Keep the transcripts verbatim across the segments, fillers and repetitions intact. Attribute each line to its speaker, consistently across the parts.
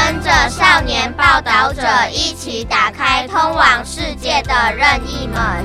Speaker 1: 跟着少年报道者一起打开通往世界的任意门。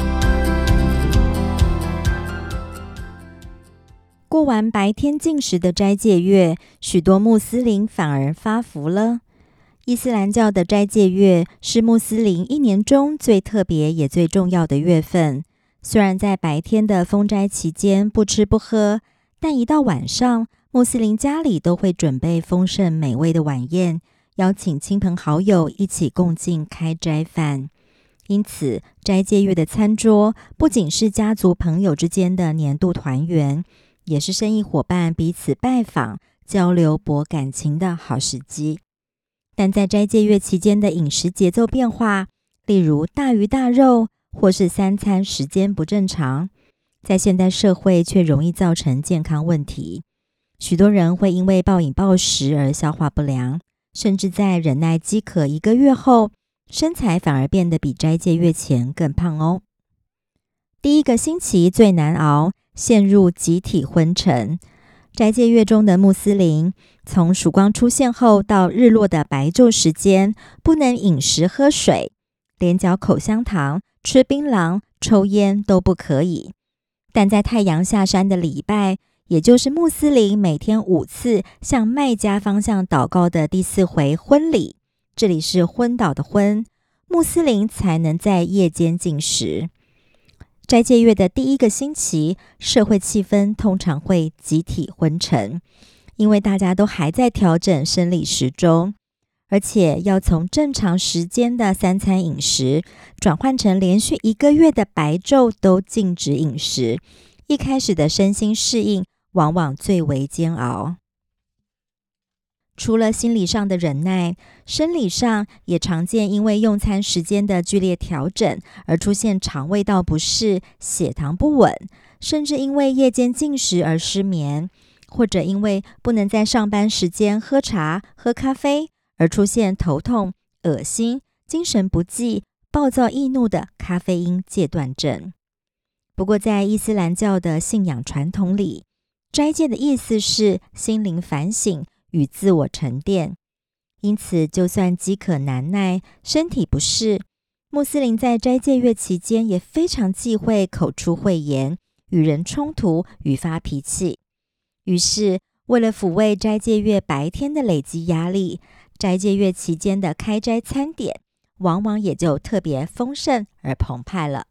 Speaker 2: 过完白天禁食的斋戒月，许多穆斯林反而发福了。伊斯兰教的斋戒月是穆斯林一年中最特别也最重要的月份。虽然在白天的封斋期间不吃不喝，但一到晚上，穆斯林家里都会准备丰盛美味的晚宴，邀请亲朋好友一起共进开斋饭。因此，斋戒月的餐桌不仅是家族朋友之间的年度团圆，也是生意伙伴彼此拜访、交流博感情的好时机。但在斋戒月期间的饮食节奏变化，例如大鱼大肉，或是三餐时间不正常，在现代社会却容易造成健康问题。许多人会因为暴饮暴食而消化不良，甚至在忍耐饥渴一个月后，身材反而变得比斋戒月前更胖哦。第一个星期最难熬，陷入集体昏沉。斋戒月中的穆斯林，从曙光出现后到日落的白昼时间，不能饮食喝水，连嚼口香糖、吃槟榔、抽烟都不可以。但在太阳下山的礼拜，也就是穆斯林每天五次向麦加方向祷告的第四回婚礼，这里是昏倒的昏，穆斯林才能在夜间进食。斋戒月的第一个星期，社会气氛通常会集体昏沉，因为大家都还在调整生理时钟，而且要从正常时间的三餐饮食转换成连续一个月的白昼都禁止饮食，一开始的身心适应往往最为煎熬。除了心理上的忍耐，生理上也常见因为用餐时间的剧烈调整而出现肠胃道不适、血糖不稳，甚至因为夜间进食而失眠，或者因为不能在上班时间喝茶、喝咖啡而出现头痛、恶心、精神不济、暴躁易怒的咖啡因戒断症。不过在伊斯兰教的信仰传统里，斋戒的意思是心灵反省与自我沉淀，因此就算饥渴难耐、身体不适，穆斯林在斋戒月期间也非常忌讳口出秽言、与人冲突与发脾气。于是为了抚慰斋戒月白天的累积压力，斋戒月期间的开斋餐点往往也就特别丰盛而澎湃了。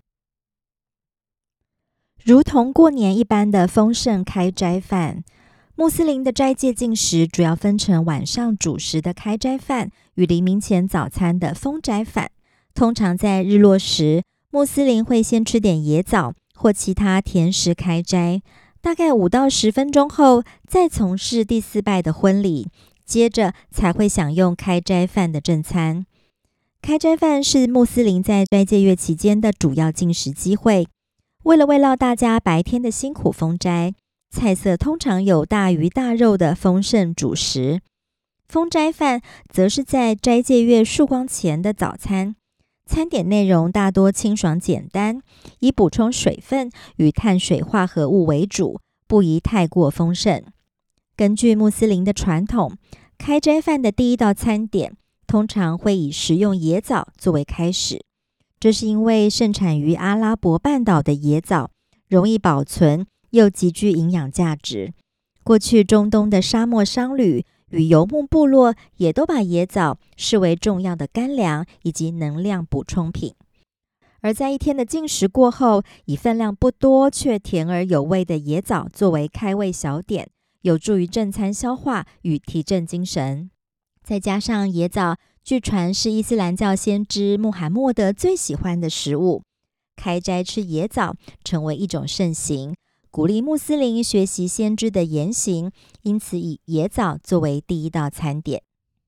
Speaker 2: 如同过年一般的丰盛开斋饭，穆斯林的斋戒禁食主要分成晚上主食的开斋饭与黎明前早餐的丰斋饭。通常在日落时，穆斯林会先吃点椰枣或其他甜食开斋，大概五到十分钟后再从事第四拜的婚礼，接着才会享用开斋饭的正餐。开斋饭是穆斯林在斋戒月期间的主要进食机会。为了慰劳大家白天的辛苦封斋，菜色通常有大鱼大肉的丰盛主食。丰斋饭则是在斋戒月曙光前的早餐，餐点内容大多清爽简单，以补充水分与碳水化合物为主，不宜太过丰盛。根据穆斯林的传统，开斋饭的第一道餐点通常会以食用椰枣作为开始，这是因为盛产于阿拉伯半岛的椰枣容易保存，又极具营养价值。过去中东的沙漠商旅与游牧部落也都把椰枣视为重要的干粮以及能量补充品。而在一天的进食过后，以分量不多却甜而有味的椰枣作为开胃小点，有助于正餐消化与提振精神。再加上椰枣据传是伊斯兰教先知穆罕默德最喜欢的食物，开斋吃椰枣成为一种盛行，鼓励穆斯林学习先知的言行，因此以椰枣作为第一道餐点。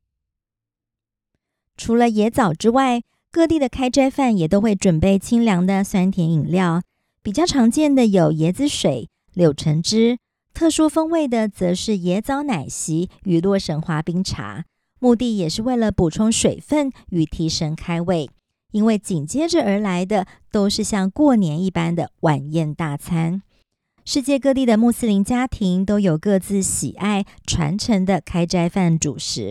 Speaker 2: 除了椰枣之外，各地的开斋饭也都会准备清凉的酸甜饮料，比较常见的有椰子水、柳橙汁，特殊风味的则是椰枣奶昔与洛神花冰茶，目的也是为了补充水分与提神开胃，因为紧接着而来的都是像过年一般的晚宴大餐。世界各地的穆斯林家庭都有各自喜爱传承的开斋饭主食，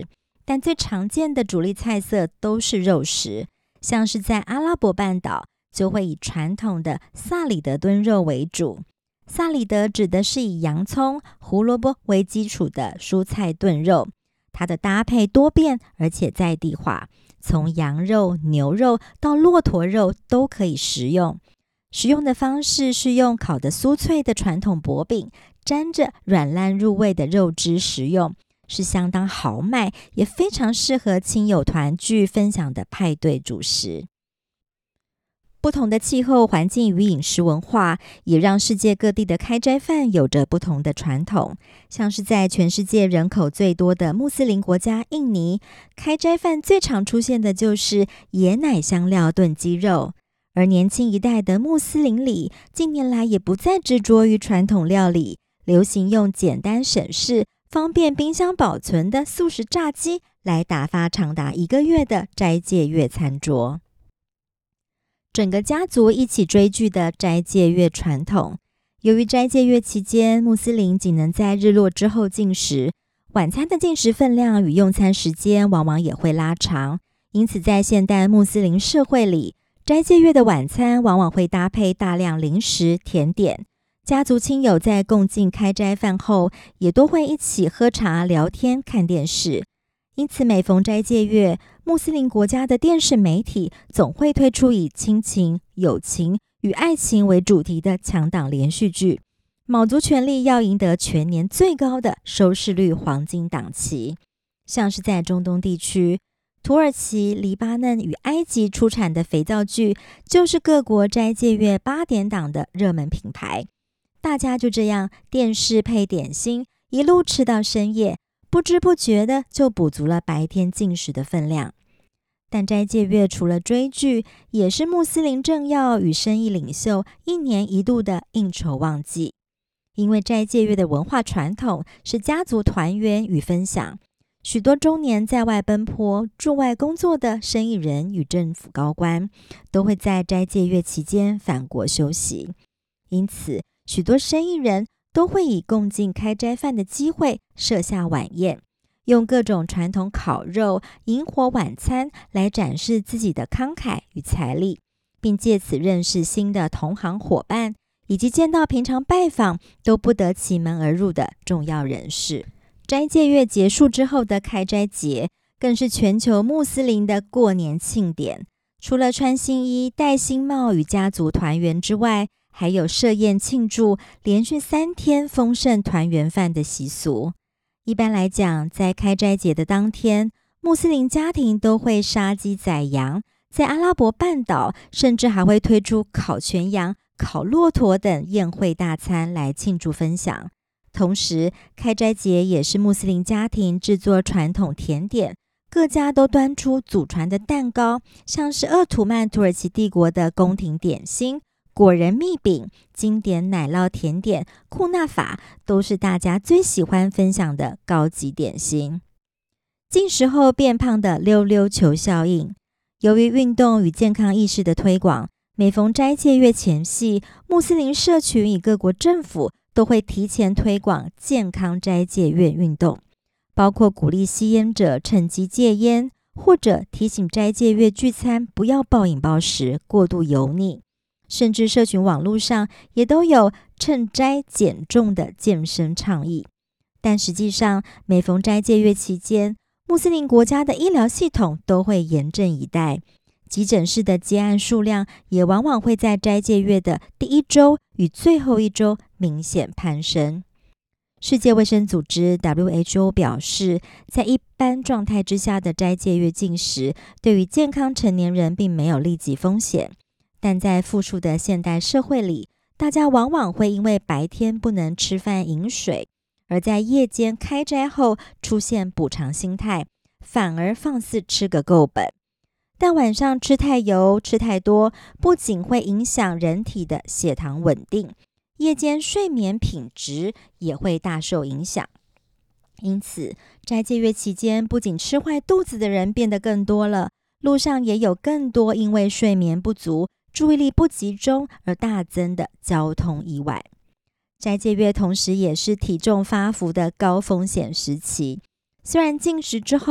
Speaker 2: 但最常见的主力菜色都是肉食，像是在阿拉伯半岛就会以传统的萨里德炖肉为主。萨里德指的是以洋葱、胡萝卜为基础的蔬菜炖肉，它的搭配多变而且在地化，从羊肉、牛肉到骆驼肉都可以食用。食用的方式是用烤得酥脆的传统薄饼，沾着软烂入味的肉汁食用，是相当豪迈，也非常适合亲友团聚分享的派对主食。不同的气候环境与饮食文化，也让世界各地的开斋饭有着不同的传统。像是在全世界人口最多的穆斯林国家印尼，开斋饭最常出现的就是椰奶香料炖鸡肉。而年轻一代的穆斯林里，近年来也不再执着于传统料理，流行用简单省事、方便冰箱保存的速食炸鸡来打发长达一个月的斋戒月餐桌。整个家族一起追剧的斋戒月传统，由于斋戒月期间穆斯林仅能在日落之后进食，晚餐的进食分量与用餐时间往往也会拉长，因此在现代穆斯林社会里，斋戒月的晚餐往往会搭配大量零食、甜点。家族亲友在共进开斋饭后，也都会一起喝茶、聊天、看电视。因此每逢斋戒月，穆斯林国家的电视媒体总会推出以亲情、友情与爱情为主题的强档连续剧，卯足全力要赢得全年最高的收视率黄金档期。像是在中东地区，土耳其、黎巴嫩与埃及出产的肥皂剧，就是各国斋戒月八点档的热门品牌。大家就这样电视配点心，一路吃到深夜，不知不觉的就补足了白天进食的分量。但斋戒月除了追剧，也是穆斯林政要与生意领袖一年一度的应酬旺季。因为斋戒月的文化传统是家族团圆与分享，许多终年在外奔波、驻外工作的生意人与政府高官，都会在斋戒月期间返国休息。因此，许多生意人都会以共进开斋饭的机会设下晚宴，用各种传统烤肉、萤火晚餐来展示自己的慷慨与财力，并借此认识新的同行伙伴，以及见到平常拜访都不得其门而入的重要人士。斋戒月结束之后的开斋节，更是全球穆斯林的过年庆典。除了穿新衣、戴新帽与家族团圆之外，还有设宴庆祝连续三天丰盛团圆饭的习俗。一般来讲，在开斋节的当天，穆斯林家庭都会杀鸡宰羊，在阿拉伯半岛甚至还会推出烤全羊、烤骆驼等宴会大餐来庆祝分享。同时，开斋节也是穆斯林家庭制作传统甜点，各家都端出祖传的蛋糕，像是鄂图曼土耳其帝国的宫廷点心、果仁蜜饼、经典奶酪甜点库纳法，都是大家最喜欢分享的高级点心。进食后变胖的溜溜球效应，由于运动与健康意识的推广，每逢斋戒月前夕，穆斯林社群与各国政府都会提前推广健康斋戒月运动，包括鼓励吸烟者趁机戒烟，或者提醒斋戒月聚餐不要暴饮暴食、过度油腻。甚至社群网络上也都有趁斋减重的健身倡议。但实际上，每逢斋戒月期间，穆斯林国家的医疗系统都会严阵以待，急诊室的接案数量也往往会在斋戒月的第一周与最后一周明显攀升。世界卫生组织 W H O 表示，在一般状态之下的斋戒月进食，对于健康成年人并没有立即风险。但在富庶的现代社会里，大家往往会因为白天不能吃饭饮水，而在夜间开斋后出现补偿心态，反而放肆吃个够本。但晚上吃太油、吃太多，不仅会影响人体的血糖稳定，夜间睡眠品质也会大受影响。因此，斋戒月期间，不仅吃坏肚子的人变得更多了，路上也有更多因为睡眠不足、注意力不集中而大增的交通意外。斋戒月同时也是体重发福的高风险时期，虽然进食之后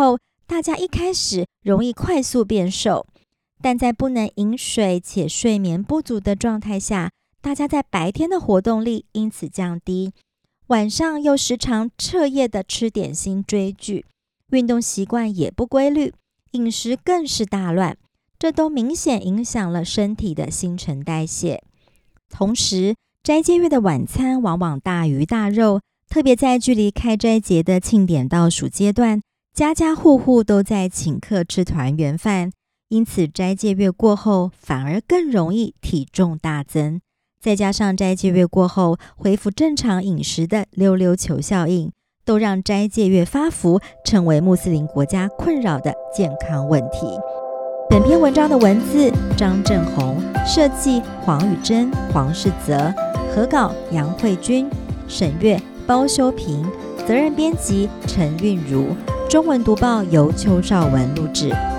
Speaker 2: 大家一开始容易快速变瘦，但在不能饮水且睡眠不足的状态下，大家在白天的活动力因此降低，晚上又时常彻夜的吃点心追剧，运动习惯也不规律，饮食更是大乱，这都明显影响了身体的新陈代谢。同时，斋戒月的晚餐往往大鱼大肉，特别在距离开斋节的庆典倒数阶段，家家户户都在请客吃团圆饭，因此斋戒月过后反而更容易体重大增。再加上斋戒月过后恢复正常饮食的溜溜球效应，都让斋戒月发福成为穆斯林国家困扰的健康问题。本篇文章的文字张正宏，设计黄宇珍、黄世泽，合稿杨慧君，审阅包修平，责任编辑陈韵如，中文读报由邱少文录制。